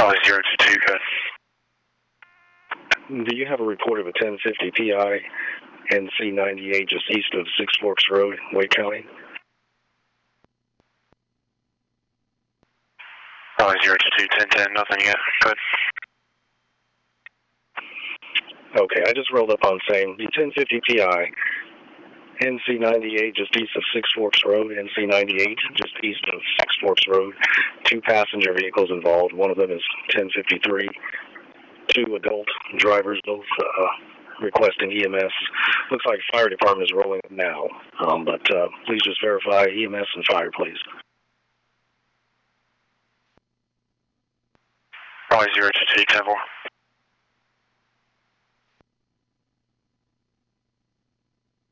Raleigh 022, good. Do you have a report of a 1050 PI NC98 just east of Six Forks Road, Wake County? Raleigh 022, 1010, nothing yet, good. Okay, I just rolled up on saying the 1050 PI NC98 just east of Six Forks Road, NC98 just east of Six Forks Road. 2 passenger vehicles involved. One of them is 1053. 2 adult drivers, both requesting EMS. Looks like fire department is rolling now, but please just verify EMS and fire, please. Raleigh 022, 10-4.